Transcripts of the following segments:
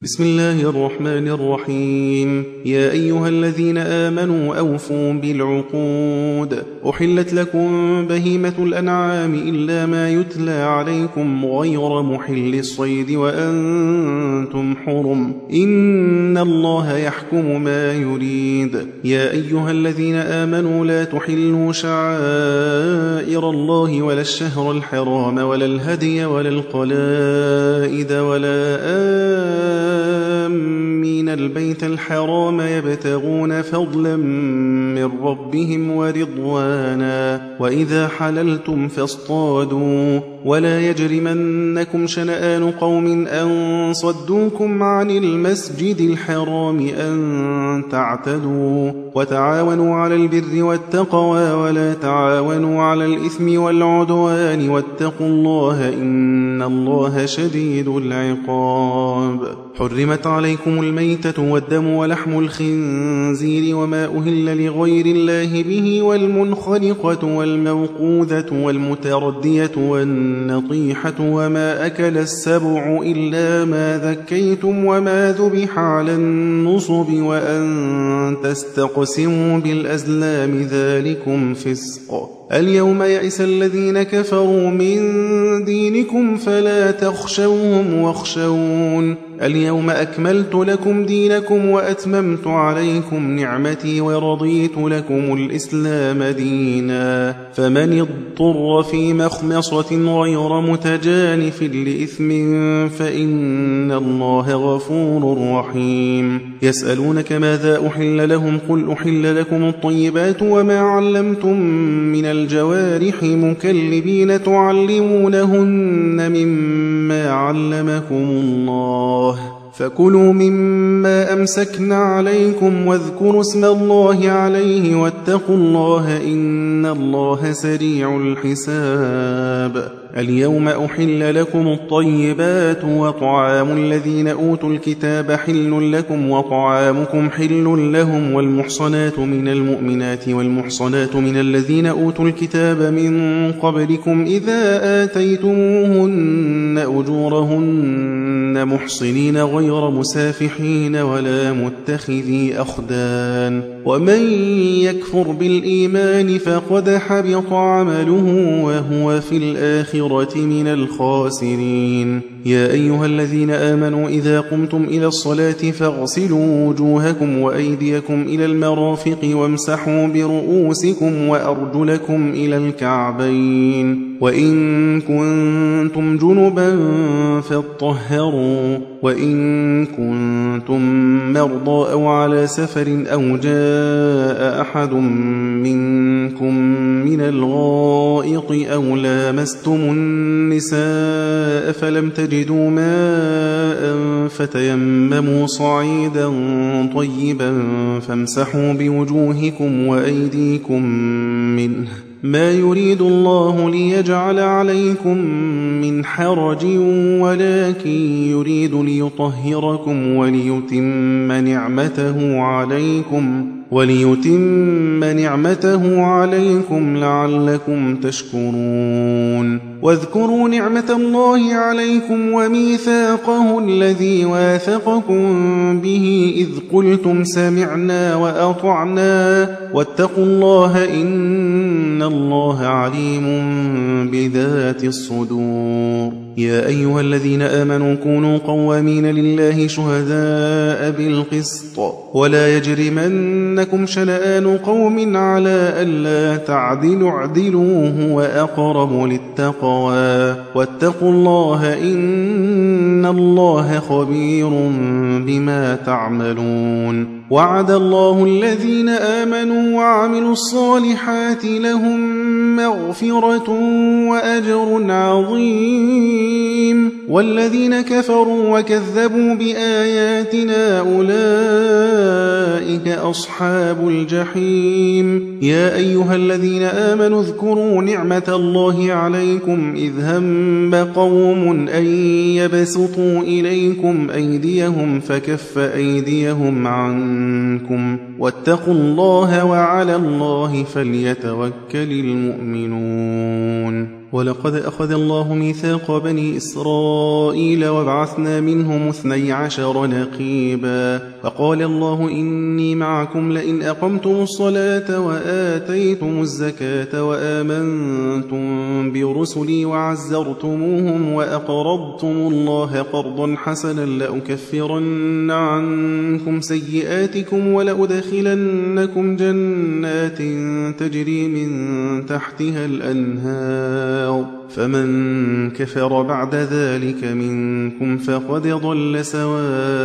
بسم الله الرحمن الرحيم. يا أيها الذين آمنوا أوفوا بالعقود. أحلت لكم بهيمة الأنعام إلا ما يتلى عليكم غير محل الصيد وأنتم حرم، إن الله يحكم ما يريد. يا أيها الذين آمنوا لا تحلوا شعائر الله ولا الشهر الحرام ولا الهدي ولا القلائد ولا آمين البيت الحرام يبتغون فضلا من ربهم ورضوانا، وإذا حللتم فاصطادوا، ولا يجرمنكم شنآن قوم أن صدوكم عن المسجد الحرام أن تعتدوا، وتعاونوا على البر والتقوى ولا تعاونوا على الإثم والعدوان، واتقوا الله إن الله شديد العقاب. حرمت عليكم الميتة والدم ولحم الخنزير وما أهل لغير الله به، والمنخنقة والموقوذة والمتردية والنطيحة وما أكل السبع إلا ما ذكيتم وما ذبح على النصب، وأن تستقسموا بالأزلام ذلكم فسق. اليوم يئس الذين كفروا من دينكم فلا تخشوهم واخشون. اليوم أكملت لكم دينكم وأتممت عليكم نعمتي ورضيت لكم الإسلام دينا، فمن اضطر في مخمصة غير متجانف لإثم فإن الله غفور رحيم. يسألونك ماذا أحل لهم؟ قل أحل لكم الطيبات وما علمتم من الجوارح مكلبين تعلمونهن مما علمكم الله، فكلوا مما أمسكن عليكم واذكروا اسم الله عليه واتقوا الله إن الله سريع الحساب. اليوم أحل لكم الطيبات، وطعام الذين أوتوا الكتاب حل لكم وطعامكم حل لهم، والمحصنات من المؤمنات والمحصنات من الذين أوتوا الكتاب من قبلكم إذا آتيتموهن أجورهن محصنين غير مسافحين ولا متخذي أخدان، ومن يكفر بالإيمان فقد حبط عمله وهو في الآخرة من الخاسرين. يا أيها الذين آمنوا إذا قمتم إلى الصلاة فاغسلوا وجوهكم وأيديكم إلى المرافق وامسحوا برؤوسكم وأرجلكم إلى الكعبين، وإن كنتم جنبا فاطهروا، وإن كنتم مرضى أو على سفر أو جاء أحد منكم من الغائط أو لامستم النساء فلم تجدوا ماء فتيمموا صعيدا طيبا فامسحوا بوجوهكم وأيديكم منه، ما يريد الله ليجعل عليكم من حرج ولكن يريد ليطهركم وليتم نعمته عليكم لعلكم تشكرون. واذكروا نعمة الله عليكم وميثاقه الذي واثقكم به إذ قلتم سمعنا وأطعنا، واتقوا الله إن الله عليم بذات الصدور. يا أيها الذين آمنوا كونوا قوامين لله شهداء بالقسط، ولا يجرمنكم شنآن قوم على ألا تعدلوا اعدلوا هو أقرب للتقوى، واتقوا الله إن الله خبير بما تعملون. وعد الله الذين آمنوا وعملوا الصالحات لهم مغفرة وأجر عظيم، والذين كفروا وكذبوا بآياتنا أولئك أصحاب الجحيم. يا أيها الذين آمنوا اذكروا نعمة الله عليكم إذ هم قوم أن يبسطوا إليكم أيديهم فكف أيديهم عنكم، واتقوا الله وعلى الله فليتوكل المؤمنون. ولقد أخذ الله ميثاق بني إسرائيل وبعثنا منهم 12 نقيبا فقال الله إني معكم لئن أقمتم الصلاة وآتيتم الزكاة وآمنتم برسلي وعزرتموهم وأقرضتم الله قرضا حسنا لأكفرن عنكم سيئاتكم ولأدخلنكم جنات تجري من تحتها الأنهار فمن كفر بعد ذلك منكم فقد ضل سواء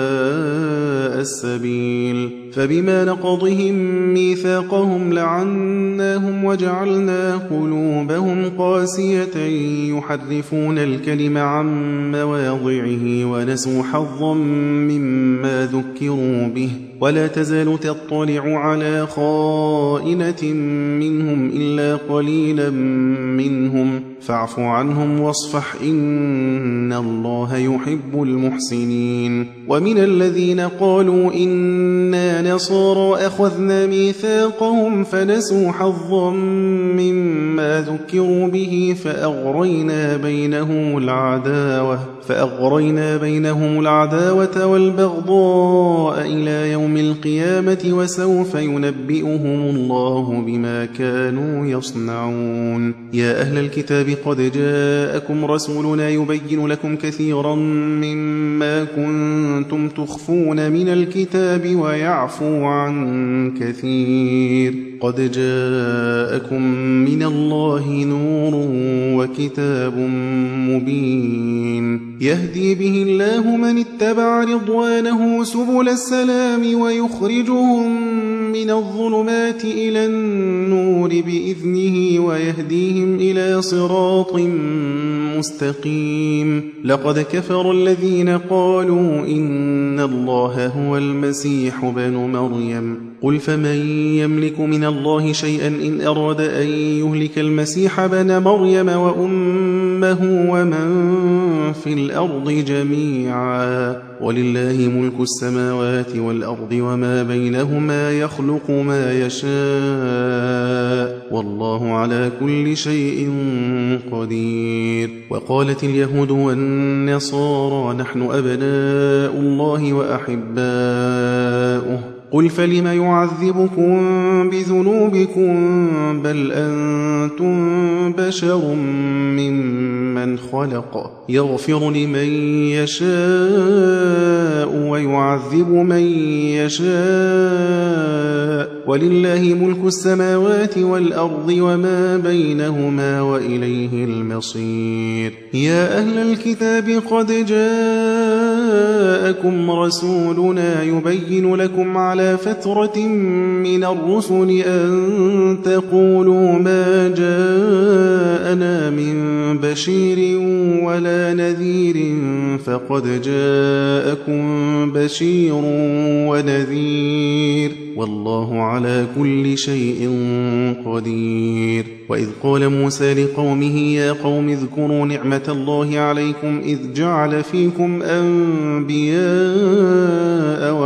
السبيل فبما نقضهم ميثاقهم لعناهم وجعلنا قلوبهم قاسية يحرفون الكلم عن مواضعه ونسوا حظا مما ذكروا به ولا تزال تطلع على خائنة منهم إلا قليلا منهم فاعف عنهم واصفح إن الله يحب المحسنين ومن الذين قالوا إنا نصارى أخذنا ميثاقهم فنسوا حظا مما ذكروا به فأغرينا بينهم العداوة والبغضاء إلى يوم القيامة وسوف ينبئهم الله بما كانوا يصنعون يا أهل الكتاب قد جاءكم رسولنا يبين لكم كثيرا مما كنتم تخفون من الكتاب ويعفو عن كثير قد جاءكم من الله نور وكتاب مبين يهدي به الله من اتبع رضوانه سبل السلام ويخرجهم من الظلمات إلى النور بإذنه ويهديهم إلى صراط مستقيم لقد كفر الذين قالوا إن الله هو المسيح بن مريم قل فمن يملك من الله شيئا إن أراد أن يهلك المسيح بن مريم وأمه ومن في الأرض جميعا ولله ملك السماوات والأرض وما بينهما يخلق ما يشاء والله على كل شيء قدير وقالت اليهود والنصارى نحن أبناء الله وأحباؤه قل فلم يعذبكم بذنوبكم بل أنتم بشر ممن خلق يغفر لمن يشاء ويعذب من يشاء ولله ملك السماوات والأرض وما بينهما وإليه المصير يا أهل الكتاب قد جاءكم رسولنا يبين لكم على فترة من الرسل أن تقولوا ما جاءنا من بشير ولا نذير فقد جاءكم بشير ونذير والله على كل شيء قدير وإذ قال موسى لقومه يا قوم اذكروا نعمة الله عليكم إذ جعل فيكم أنبياء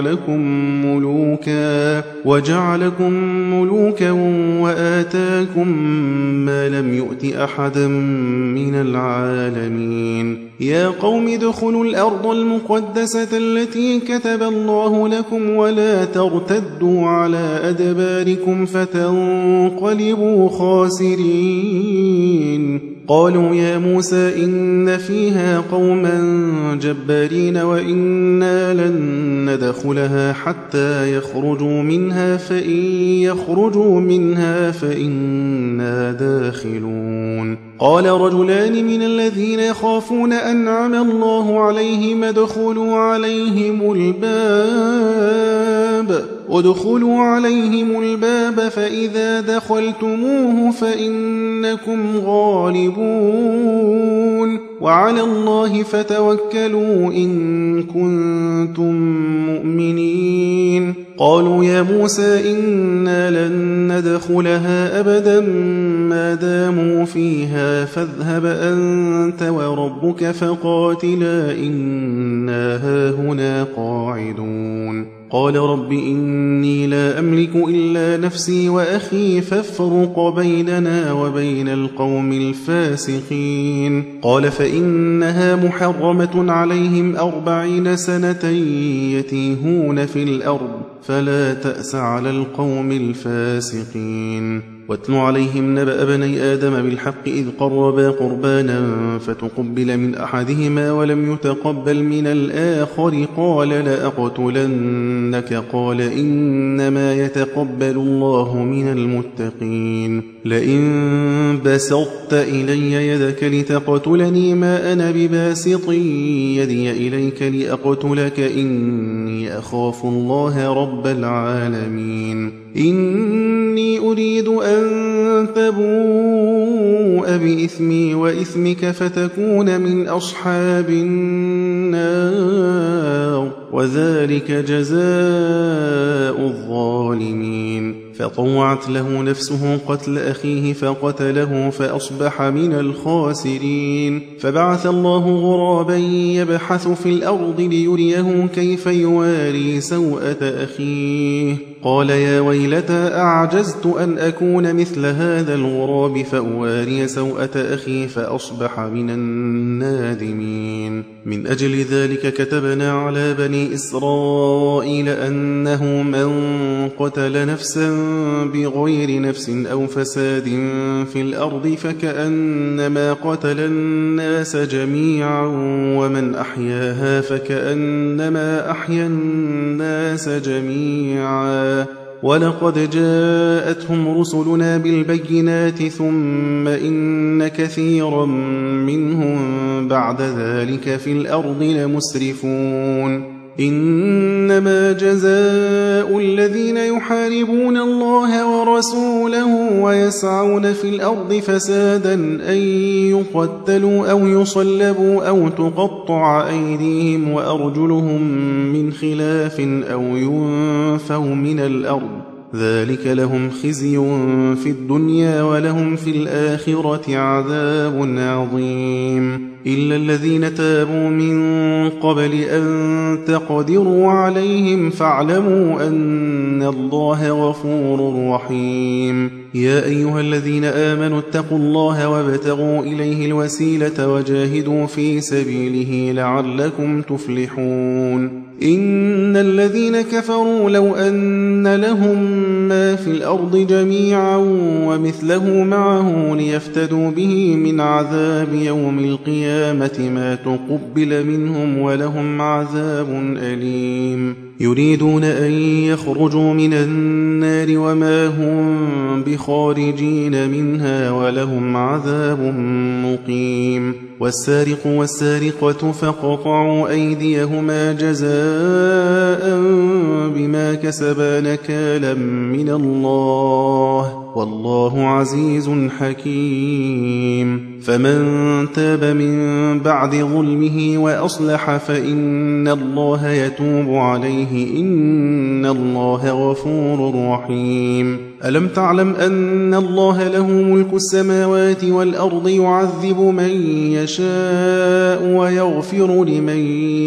وجعلكم ملوكا وآتاكم ما لم يؤت أحدا من العالمين يا قوم ادخلوا الأرض المقدسة التي كتب الله لكم ولا ترتدوا على أدباركم فتنقلبوا خاسرين قالوا يا موسى إن فيها قوما جبارين وإنا لن ندخلها حتى يخرجوا منها فإن يخرجوا منها فإنا داخلون قال رجلان من الذين يخافون أنعم الله عليهم ادخلوا عليهم الباب فإذا دخلتموه فإنكم غالبون وعلى الله فتوكلوا إن كنتم مؤمنين قالوا يا موسى إنا لن ندخلها أبدا ما داموا فيها فاذهب أنت وربك فقاتلا إنا هاهنا قاعدون قال رب إني لا أملك إلا نفسي وأخي فافرق بيننا وبين القوم الفاسقين قال فإنها محرمة عليهم 40 سنة يتيهون في الأرض فلا تأس على القوم الفاسقين واتل عليهم نبأ بني آدم بالحق إذ قربا قربانا فتقبل من أحدهما ولم يتقبل من الآخر قال لأقتلنك قال إنما يتقبل الله من المتقين لئن بسطت إلي يدك لتقتلني ما أنا بباسط يدي إليك لأقتلك إني أخاف الله رب العالمين إني أريد أن تبوء بإثمي وإثمك فتكون من أصحاب النار وذلك جزاء الظالمين فطوعت له نفسه قتل أخيه فقتله فأصبح من الخاسرين فبعث الله غرابا يبحث في الأرض ليريه كيف يواري سوءة أخيه قال يا ويلتى أعجزت أن أكون مثل هذا الغراب فأواري سوءة أخي فأصبح من النادمين من أجل ذلك كتبنا على بني إسرائيل أنه من قتل نفسا بغير نفس أو فساد في الأرض فكأنما قتل الناس جميعا ومن أحياها فكأنما أحيا الناس جميعا ولقد جاءتهم رسلنا بالبينات ثم إن كثيرا منهم بعد ذلك في الأرض لمسرفون إنما جزاء الذين يحاربون الله ورسوله ويسعون في الأرض فسادا أن يقتلوا أو يصلبوا أو تقطع أيديهم وأرجلهم من خلاف أو ينفوا من الأرض ذلك لهم خزي في الدنيا ولهم في الآخرة عذاب عظيم إلا الذين تابوا من قبل أن تقدروا عليهم فاعلموا أن الله غفور رحيم يا أيها الذين آمنوا اتقوا الله وابتغوا إليه الوسيلة وجاهدوا في سبيله لعلكم تفلحون إن الذين كفروا لو أن لهم ما في الأرض جميعا ومثله معه ليفتدوا به من عذاب يوم القيامة ما تقبل منهم ولهم عذاب أليم يريدون أن يخرجوا من النار وما هم بخارجين منها ولهم عذاب مقيم والسارق والسارقة فاقطعوا أيديهما جزاء بما كسبا نكالا من الله والله عزيز حكيم فمن تاب من بعد ظلمه وأصلح فإن الله يتوب عليه إن الله غفور رحيم ألم تعلم أن الله له ملك السماوات والأرض يعذب من يشاء ويغفر لمن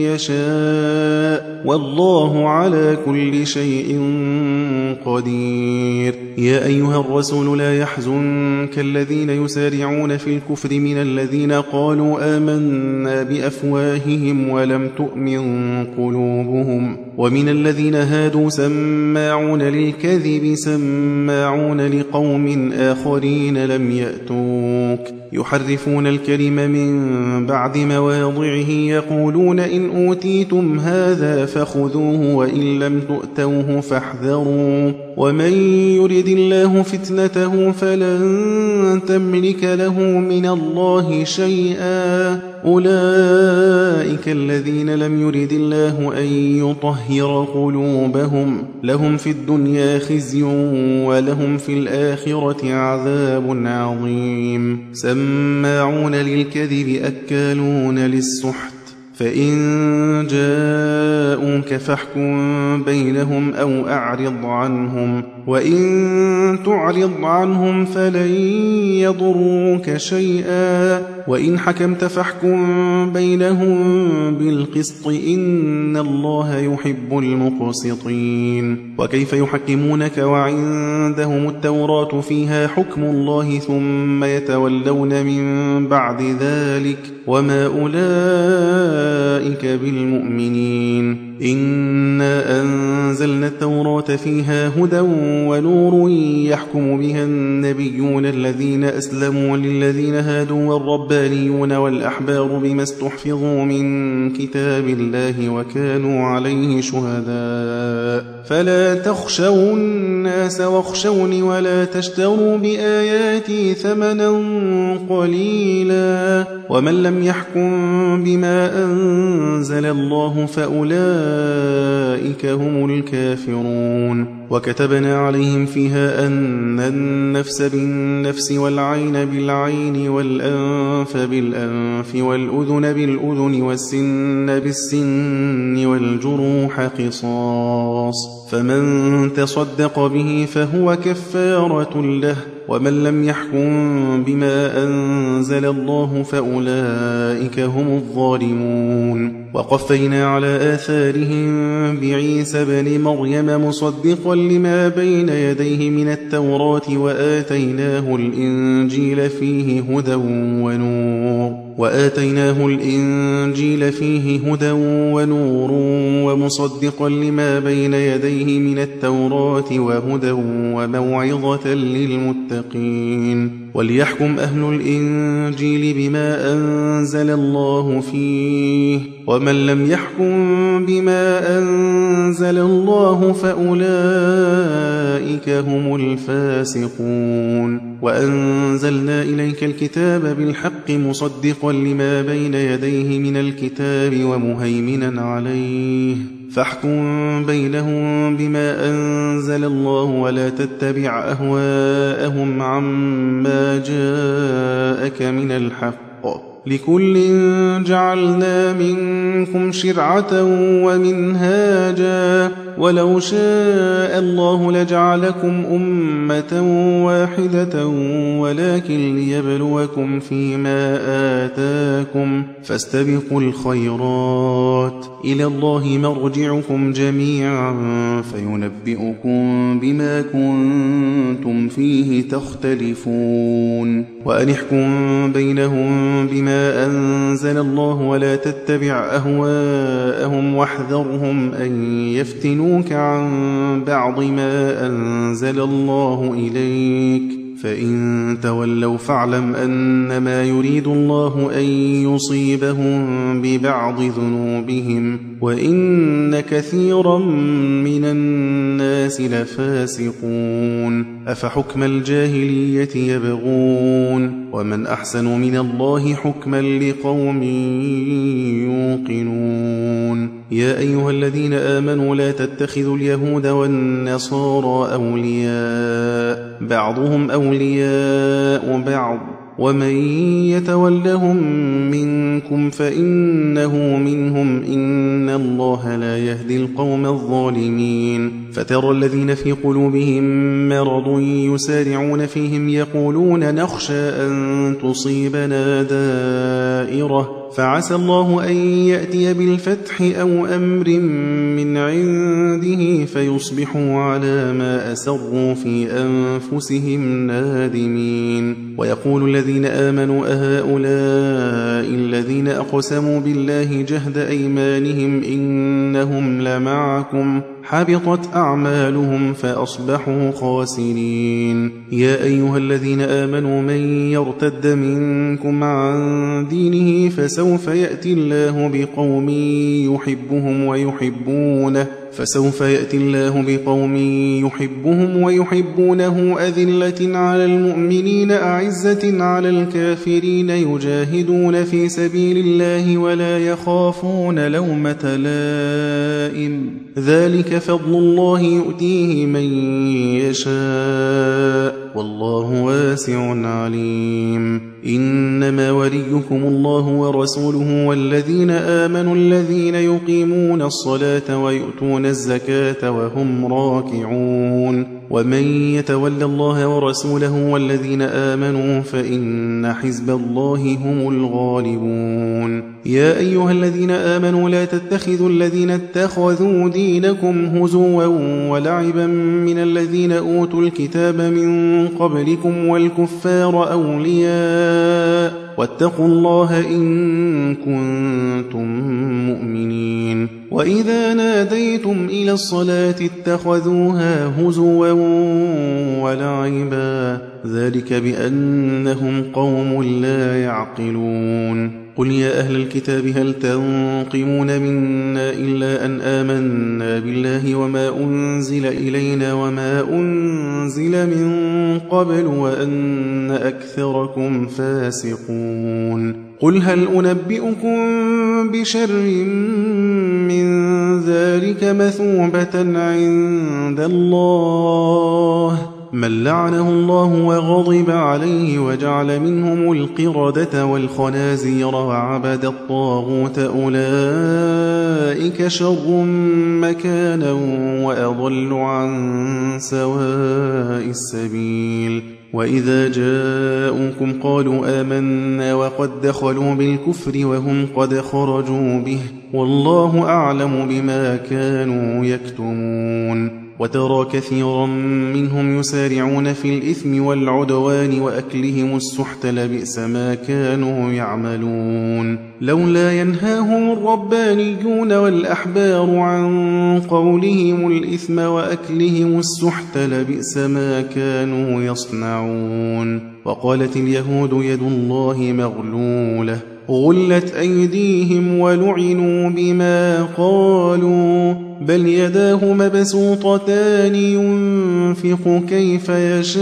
يشاء والله على كل شيء قدير يا أيها الرسول لا يحزنك الذين يسارعون في الكفر من الذين قالوا آمنا بأفواههم ولم تؤمن قلوبهم ومن الذين هادوا سماعون للكذب سماعون لقوم آخرين لم يأتوك يحرفون الكلم من بعد مواضعه يقولون إن أوتيتم هذا فخذوه وإن لم تؤتوه فاحذروا ومن يرد الله فتنته فلن تملك له من الله شيئا أولئك الذين لم يرد الله أن يطهر قلوبهم لهم في الدنيا خزي ولهم في الآخرة عذاب عظيم سماعون للكذب أكالون للسحت فإن جاءوك فاحكم بينهم أو أعرض عنهم وإن تعرض عنهم فلن يضروك شيئا وإن حكمت فاحكم بينهم بالقسط إن الله يحب المقسطين. وكيف يحكمونك وعندهم التوراة فيها حكم الله ثم يتولون من بعد ذلك وما أولئك بالمؤمنين. إنا أنزلنا التوراة فيها هدى ونور يحكم بها النبيون الذين أسلموا للذين هادوا والربانيون والأحبار بما استحفظوا من كتاب الله وكانوا عليه شهداء فلا تخشوا الناس واخشوني ولا تشتروا بآياتي ثمنا قليلا ومن لم يحكم بما أنزل الله فأولئك هم الكافرون. وكتبنا عليهم فيها أن النفس بالنفس والعين بالعين والأنف بالأنف والأذن بالأذن والسن بالسن والجروح قصاص فمن تصدق به فهو كفارة له ومن لم يحكم بما أنزل الله فأولئك هم الظالمون. وقفينا على آثارهم بعيسى بن مريم مصدقا لما بين يديه من التوراة وآتيناه الإنجيل فيه هدى ونور ومصدقا لما بين يديه من التوراة وهدى وموعظة للمتقين. وليحكم أهل الإنجيل بما أنزل الله فيه ومن لم يحكم بما أنزل الله فأولئك هم الفاسقون. وأنزلنا إليك الكتاب بالحق مصدقا لما بين يديه من الكتاب ومهيمنا عليه فاحكم بينهم بما أنزل الله ولا تتبع أهواءهم عما جاءك من الحق لكل جعلنا منكم شرعة ومنهاجا ولو شاء الله لجعلكم أمة واحدة ولكن ليبلوكم فيما آتاكم فاستبقوا الخيرات إلى الله مرجعكم جميعا فينبئكم بما كنتم فيه تختلفون. وأن احكم بينهم بما أنزل الله ولا تتبع أهواءهم واحذرهم أن يفتنوك عن بعض ما أنزل الله إليك فإن تولوا فاعلم أنما يريد الله أن يصيبهم ببعض ذنوبهم وإن كثيرا من الناس لفاسقون. أفحكم الجاهلية يبغون ومن أحسن من الله حكما لقوم يوقنون. يا أيها الذين آمنوا لا تتخذوا اليهود والنصارى أولياء بعضهم أولياء بعض ومن يتولهم منكم فإنه منهم إن الله لا يهدي القوم الظالمين. فترى الذين في قلوبهم مرض يسارعون فيهم يقولون نخشى أن تصيبنا دائرة فعسى الله أن يأتي بالفتح أو أمر من عنده فيصبحوا على ما أسروا في أنفسهم نادمين. ويقول الذين آمنوا أهؤلاء الذين أقسموا بالله جهد أيمانهم إنهم لمعكم حبطت أعمالهم فأصبحوا خاسرين. يا أيها الذين آمنوا من يرتد منكم عن دينه فسوف يأتي الله بقوم يحبهم ويحبونه أذلة على المؤمنين أعزة على الكافرين يجاهدون في سبيل الله ولا يخافون لومة لائم ذلك فضل الله يؤتيه من يشاء والله واسع عليم. إنما وليكم الله ورسوله والذين آمنوا الذين يقيمون الصلاة ويؤتون الزكاة وهم راكعون. ومن يتول الله ورسوله والذين آمنوا فإن حزب الله هم الغالبون. يا أيها الذين آمنوا لا تتخذوا الذين اتخذوا دينكم هزوا ولعبا من الذين أوتوا الكتاب من قبلكم والكفار أولياء واتقوا الله إن كنتم مؤمنين. وإذا ناديتم إلى الصلاة اتخذوها هزوا ولعبا ذلك بأنهم قوم لا يعقلون. قل يا أهل الكتاب هل تنقمون منا إلا أن آمنا بالله وما أنزل إلينا وما أنزل من قبل وأن أكثركم فاسقون. قل هل أنبئكم بشر من ذلك مثوبة عند الله من لعنه الله وغضب عليه وجعل منهم القردة والخنازير وعبد الطاغوت أولئك شر مكانا وأضل عن سواء السبيل. وإذا جاءوكم قالوا آمنا وقد دخلوا بالكفر وهم قد خرجوا به والله أعلم بما كانوا يكتمون. وترى كثيرا منهم يسارعون في الإثم والعدوان وأكلهم السحت لبئس ما كانوا يعملون. لولا ينهاهم الربانيون والأحبار عن قولهم الإثم وأكلهم السحت لبئس ما كانوا يصنعون. وقالت اليهود يد الله مغلولة غلت أيديهم ولعنوا بما قالوا بل يداه مبسوطتان ينفق كيف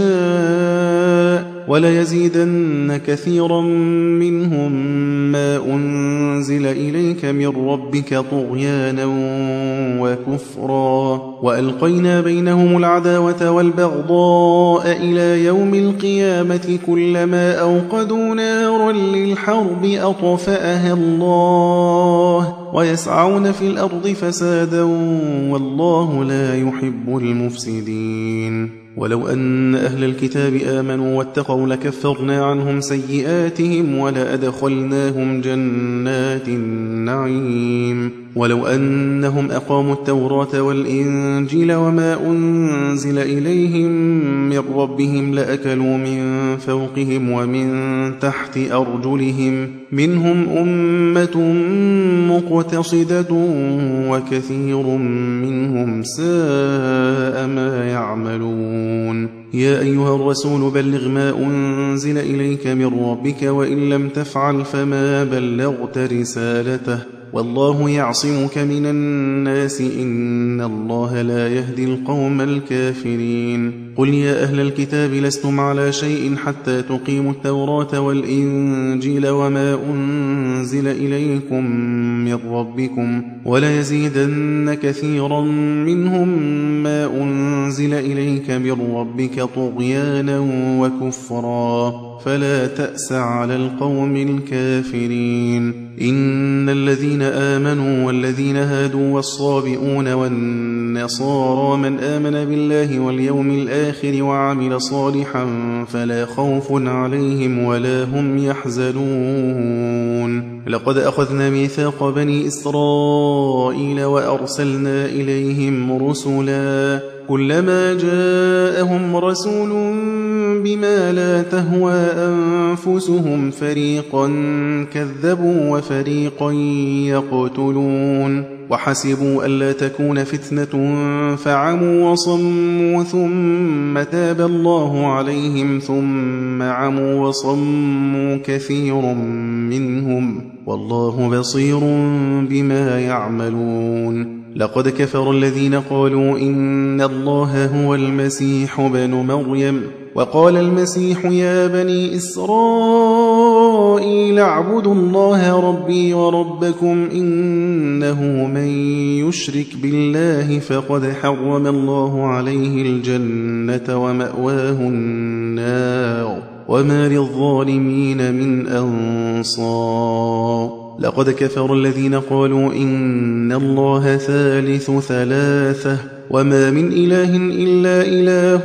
يشاء وليزيدن كثيرا منهم ما أنزل إليك من ربك طغيانا وكفرا وألقينا بينهم العداوة والبغضاء إلى يوم القيامة كلما أوقدوا نارا للحرب أطفأها الله ويسعون في الأرض فسادا والله لا يحب المفسدين. ولو أن أهل الكتاب آمنوا واتقوا لكفرنا عنهم سيئاتهم ولأدخلناهم جنات النعيم. ولو أنهم أقاموا التوراة والإنجيل وما أنزل إليهم من ربهم لأكلوا من فوقهم ومن تحت أرجلهم منهم أمة مقتصدة وكثير منهم ساء ما يعملون. يا أيها الرسول بلغ ما أنزل إليك من ربك وإن لم تفعل فما بلغت رسالته والله يعصمك من الناس إن الله لا يهدي القوم الكافرين. قل يا أهل الكتاب لستم على شيء حتى تقيموا التوراة والإنجيل وما أنزل إليكم من ربكم وليزيدن كثيرا منهم ما أنزل إليك من ربك طغيانا وكفرا فلا تأس على القوم الكافرين. إن الذين آمنوا والذين هادوا والصابئون والنصارى من آمن بالله واليوم الآخر وعمل صالحا فلا خوف عليهم ولا هم يحزنون. لقد أخذنا ميثاق بني إسرائيل وأرسلنا إليهم رسلا كلما جاءهم رسول بما لا تهوى أنفسهم فريقا كذبوا وفريقا يقتلون وحسبوا ألا تكون فتنة فعموا وصموا ثم تاب الله عليهم ثم عموا وصموا كثير منهم والله بصير بما يعملون. لقد كفر الذين قالوا إن الله هو المسيح ابن مريم وقال المسيح يا بني إسرائيل اعبدوا الله ربي وربكم إنه من يشرك بالله فقد حرم الله عليه الجنة ومأواه النار وما للظالمين من أنصار. لقد كفر الذين قالوا إن الله ثالث ثلاثة وما من إله إلا إله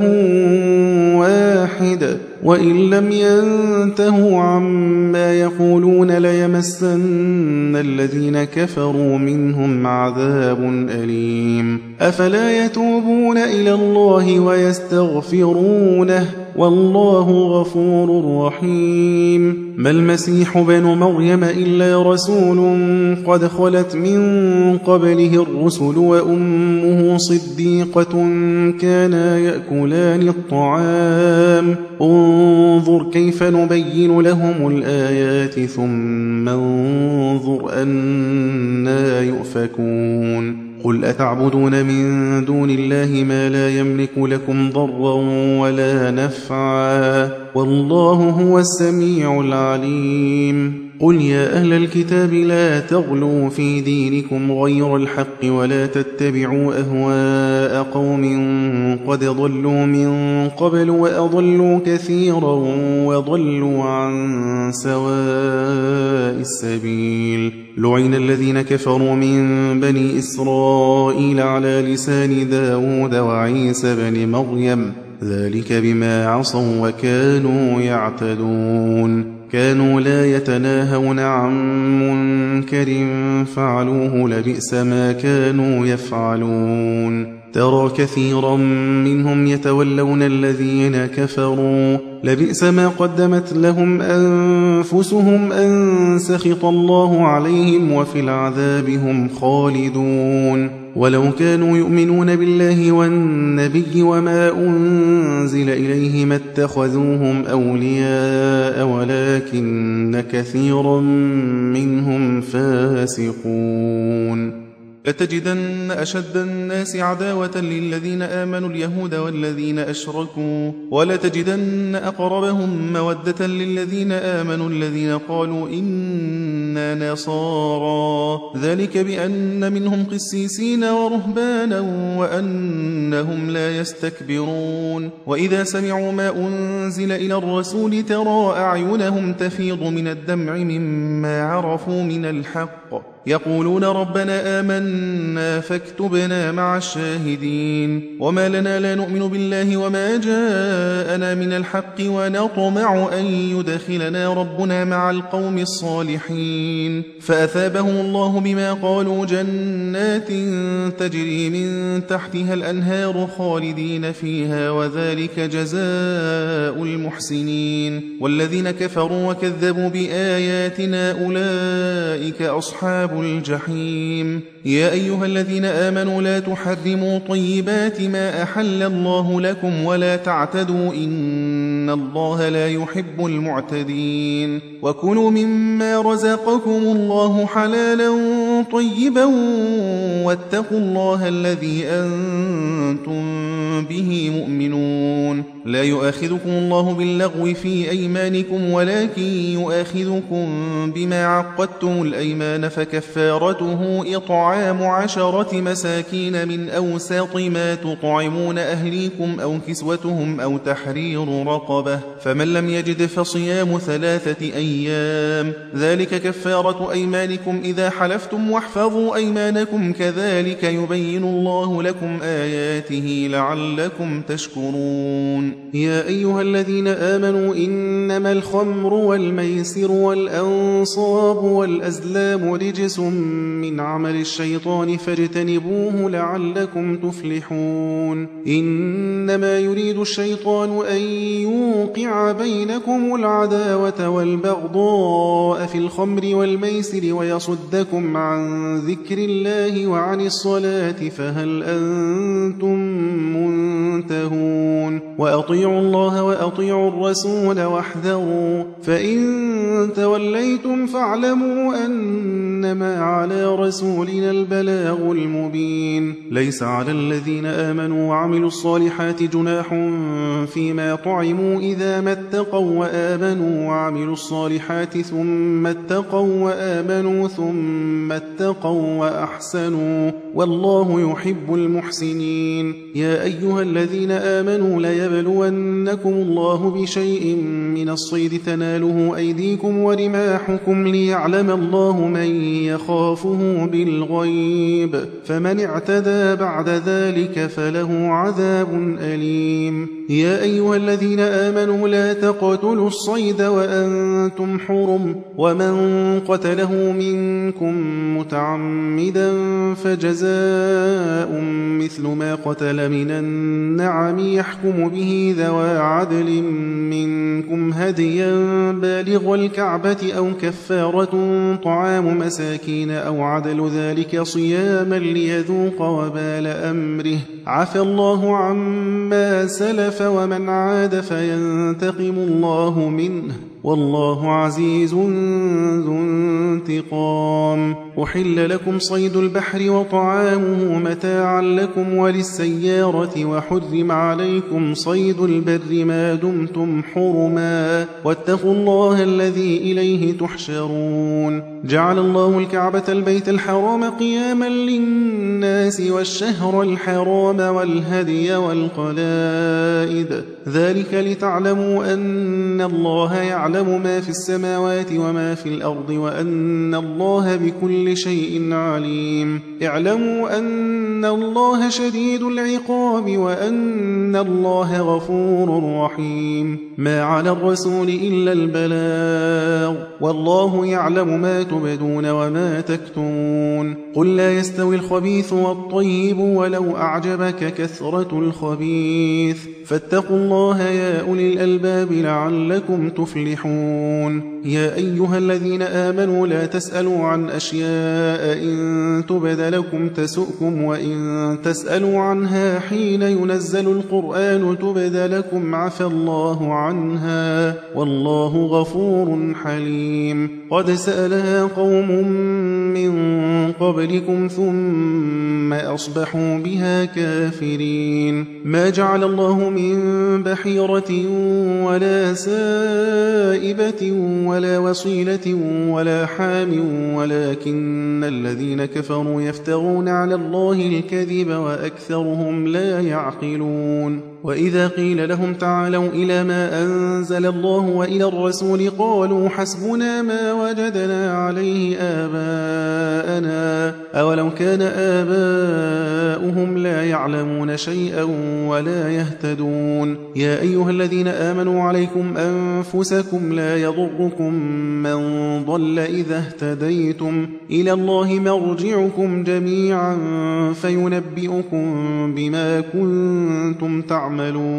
واحد وإن لم ينتهوا عما يقولون ليمسن الذين كفروا منهم عذاب أليم أفلا يتوبون إلى الله ويستغفرونه والله غفور رحيم ما المسيح بن مريم إلا رسول قد خلت من قبله الرسل وأمه صديقة كانا يأكلان الطعام انظر كيف نبين لهم الآيات ثم انظر أنى يؤفكون قل أتعبدون من دون الله ما لا يملك لكم ضرا ولا نفعا والله هو السميع العليم قل يا أهل الكتاب لا تغلوا في دينكم غير الحق ولا تتبعوا أهواء قوم قد ضلوا من قبل وأضلوا كثيرا وضلوا عن سواء السبيل لعن الذين كفروا من بني إسرائيل على لسان داود وعيسى بن مريم ذلك بما عصوا وكانوا يعتدون كانوا لا يتناهون عن منكر فعلوه لبئس ما كانوا يفعلون ترى كثيرا منهم يتولون الذين كفروا لبئس ما قدمت لهم أنفسهم أن سخط الله عليهم وفي العذاب هم خالدون ولو كانوا يؤمنون بالله والنبي وما أنزل إليه ما اتخذوهم أولياء ولكن كثيرا منهم فاسقون لتجدن أشد الناس عداوة للذين آمنوا اليهود والذين أشركوا ولتجدن أقربهم مودة للذين آمنوا الذين قالوا إنا نصارى ذلك بأن منهم قسيسين ورهبانا وأنهم لا يستكبرون وإذا سمعوا ما أنزل إلى الرسول ترى أعينهم تفيض من الدمع مما عرفوا من الحق يقولون ربنا آمنا فاكتبنا مع الشاهدين وما لنا لا نؤمن بالله وما جاءنا من الحق ونطمع أن يدخلنا ربنا مع القوم الصالحين فأثابهم الله بما قالوا جنات تجري من تحتها الأنهار خالدين فيها وذلك جزاء المحسنين والذين كفروا وكذبوا بآياتنا أولئك أصحاب الجحيم يا أيها الذين آمنوا لا تحرموا طيبات ما أحل الله لكم ولا تعتدوا إن الله لا يحب المعتدين وكلوا مما رزقكم الله حلالا طيبا واتقوا الله الذي أنتم به مؤمنون لا يؤاخذكم الله باللغو في أيمانكم ولكن يؤاخذكم بما عقدتم الأيمان فكفارته إطعام 10 مساكين من أوسط ما تطعمون أهليكم أو كسوتهم أو تحرير رقبة فمن لم يجد فصيام 3 أيام ذلك كفارة أيمانكم إذا حلفتم واحفظوا أيمانكم كذلك يبين الله لكم آياته لعلكم تشكرون يا أيها الذين آمنوا إنما الخمر والميسر والأنصاب والأزلام رجس من عمل الشيطان فاجتنبوه لعلكم تفلحون إنما يريد الشيطان أن يوقع بينكم العداوة والبغضاء في الخمر والميسر ويصدكم عن ذكر الله وعن الصلاة فهل أنتم منتهون وأطيعوا الله وأطيعوا الرسول واحذروا فإن توليتم فاعلموا أنما على رسولنا البلاغ المبين ليس على الذين آمنوا وعملوا الصالحات جناح فيما طعموا إذا ما اتقوا وآمنوا وعملوا الصالحات ثم اتقوا وآمنوا ثم اتقوا وأحسنوا والله يحب المحسنين يا أيها الذين آمنوا لا وليبلونكم الله بشيء من الصيد تناله أيديكم ورماحكم ليعلم الله من يخافه بالغيب فمن اعتدى بعد ذلك فله عذاب أليم. يا أيها الذين آمنوا لا تقتلوا الصيد وأنتم حرم ومن قتله منكم متعمدا فجزاء مثل ما قتل من النعم يحكم به ذوى عدل منكم هديا بالغ الكعبة أو كفارة طعام مساكين أو عدل ذلك صياما ليذوق وبال أمره عفى الله عما سلف ومن عاد فينتقم الله منه والله عزيز ذو انتقام. أحل لكم صيد البحر وطعامه متاعا لكم وللسيارة وحرم عليكم صيد البر ما دمتم حرما واتقوا الله الذي إليه تحشرون. جعل الله الكعبة البيت الحرام قياما للناس والشهر الحرام والهدي والقلائد ذلك لتعلموا أن الله يعلم ما في السماوات وما في الأرض وأن الله بكل شيء عليم. اعلموا أن الله شديد العقاب وأن الله غفور رحيم. ما على الرسول إلا البلاغ والله يعلم ما تبدون وما تكتمون. قل لا يستوي الخبيث والطيب ولو أعجبك كثرة الخبيث فاتقوا الله يا أولي الألباب لعلكم تفلحون. يا أيها الذين آمنوا لا تسألوا عن أشياء إن تبد لكم تسؤكم وإن تسألوا عنها حين ينزل القرآن تبد لكم عفى الله عنها والله غفور حليم. قد سألها قوم من قبلكم ثم أصبحوا بها كافرين. ما جعل الله من بحيرة ولا سائبة ولا وصيلة ولا حام ولكن الذين كفروا يفترون على الله الكذب وأكثرهم لا يعقلون. وإذا قيل لهم تعالوا إلى ما أنزل الله وإلى الرسول قالوا حسبنا ما وجدنا عليه آباءنا أولو كان آباؤهم لا يعلمون شيئا ولا يهتدون. يا أيها الذين آمنوا عليكم أنفسكم لا يضركم من ضل إذا اهتديتم إلى الله مرجعكم جميعا فينبئكم بما كنتم تعملون.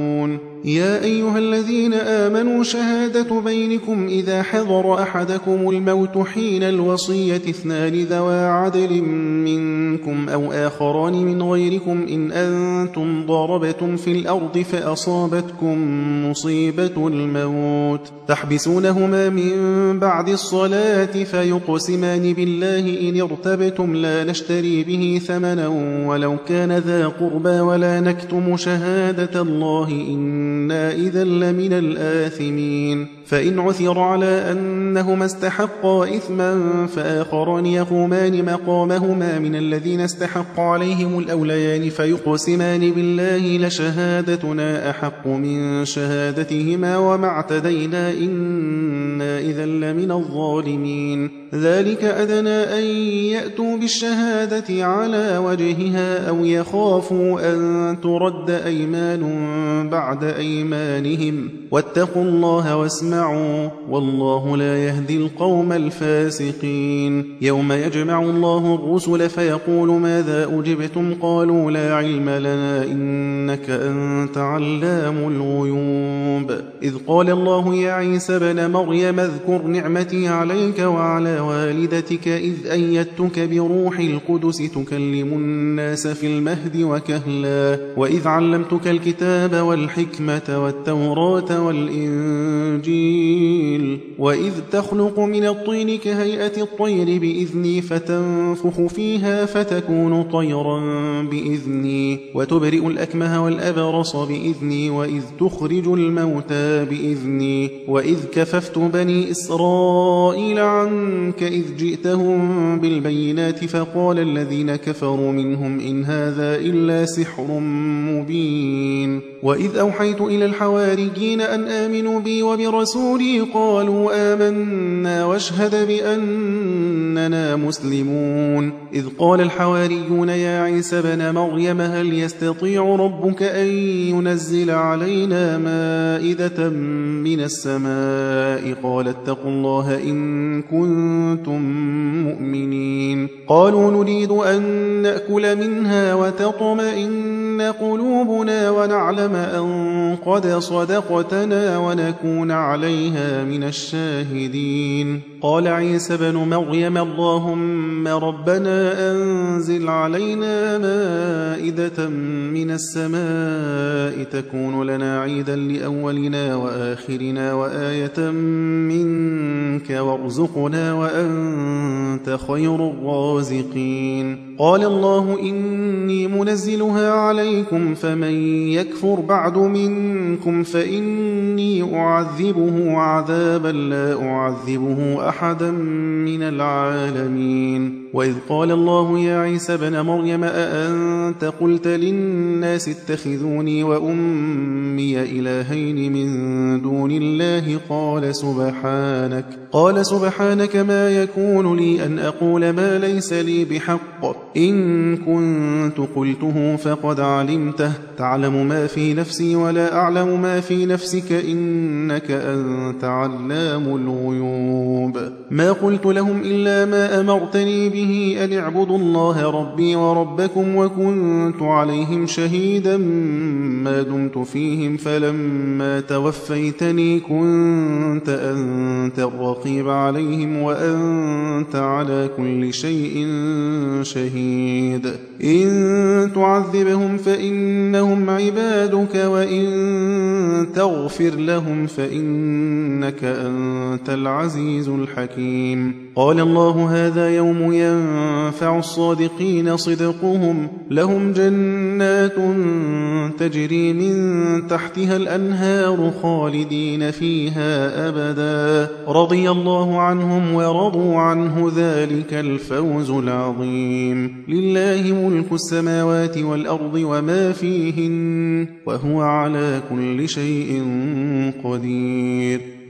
يا أيها الذين آمنوا شهادة بينكم إذا حضر أحدكم الموت حين الوصية اثنان ذوى عدل منكم أو آخران من غيركم إن أنتم ضربتم في الأرض فأصابتكم مصيبة الموت تحبسونهما من بعد الصلاة فيقسمان بالله إن ارتبتم لا نشتري به ثمنا ولو كان ذا قربى ولا نكتم شهادة الله إنا إذا لمن الآثمين. فإن عثر على أنهما استحقا إثما فآخران يقومان مقامهما من الذين استحق عليهم الأوليان فيقسمان بالله لشهادتنا أحق من شهادتهما وما اعتدينا إنا إذا لمن الظالمين. ذلك أدنى أن يأتوا بالشهادة على وجهها أو يخافوا أن ترد أيمان بعد أيمانهم واتقوا الله واسمعوا والله لا يهدي القوم الفاسقين. يوم يجمع الله الرسل فيقول ماذا أجبتم قالوا لا علم لنا إنك أنت علام الغيوب. إذ قال الله يا عيسى بن مريم اذكر نعمتي عليك وعلى والدتك إذ أيدتك بروح القدس تكلم الناس في المهد وكهلا وإذ علمتك الكتاب والحكمة والتوراة والإنجيل وإذ تخلق من الطين كهيئة الطير بإذني فتنفخ فيها فتكون طيرا بإذني وتبرئ الأكمه والأبرص بإذني وإذ تخرج الموتى بإذني وإذ كففت بني إسرائيل عنك إذ جئتهم بالبينات فقال الذين كفروا منهم إن هذا إلا سحر مبين. وإذ أوحيت إلى الحواريين أن آمنوا بي وبرسولي قالوا آمنا واشهد بأننا مسلمون إذ قال الحواريون يا عيسى ابن مريم هل يستطيع ربك أن ينزل علينا مائدة من السماء قال اتقوا الله إن كنتم مؤمنين قالوا نريد أن نأكل منها وتطمئن قلوبنا ونعلم أن قد صدقتنا ونكون عليها من الشاهدين قال عيسى ابن مريم اللهم ربنا أنزل علينا مائدة من السماء تكون لنا عيدا لأولنا وآخرنا وآية منك وارزقنا وأنت خير الرازقين قال الله إني منزلها عليكم فمن يكفر بعد منكم فإني أعذبه عذابا لا أعذبه أحدا من العالمين وإذ قال الله يا عيسى ابن مريم أأنت قلت للناس اتخذوني وأمي إلهين من دون الله قال سبحانك ما يكون لي أن أقول ما ليس لي بحق إن كنت قلته فقد علمته تعلم ما في نفسي ولا أعلم ما في نفسك إنك أنت علام الغيوب ما قلت لهم إلا ما أمرتني به أن اعبدوا الله ربي وربكم وكنت عليهم شهيدا ما دمت فيهم فلما توفيتني كنت أنت الرقيب عليهم وأنت على كل شيء شهيد إن تعذبهم فإنهم عبادك وإن تغفر لهم فإنك أنت العزيز الحكيم قال الله هذا يوم ينفع الصادقين صدقهم لهم جنات تجري من تحتها الأنهار خالدين فيها أبدا رضي الله عنهم ورضوا عنه ذلك الفوز العظيم لله ملك السماوات والأرض وما فيهن وهو على كل شيء قدير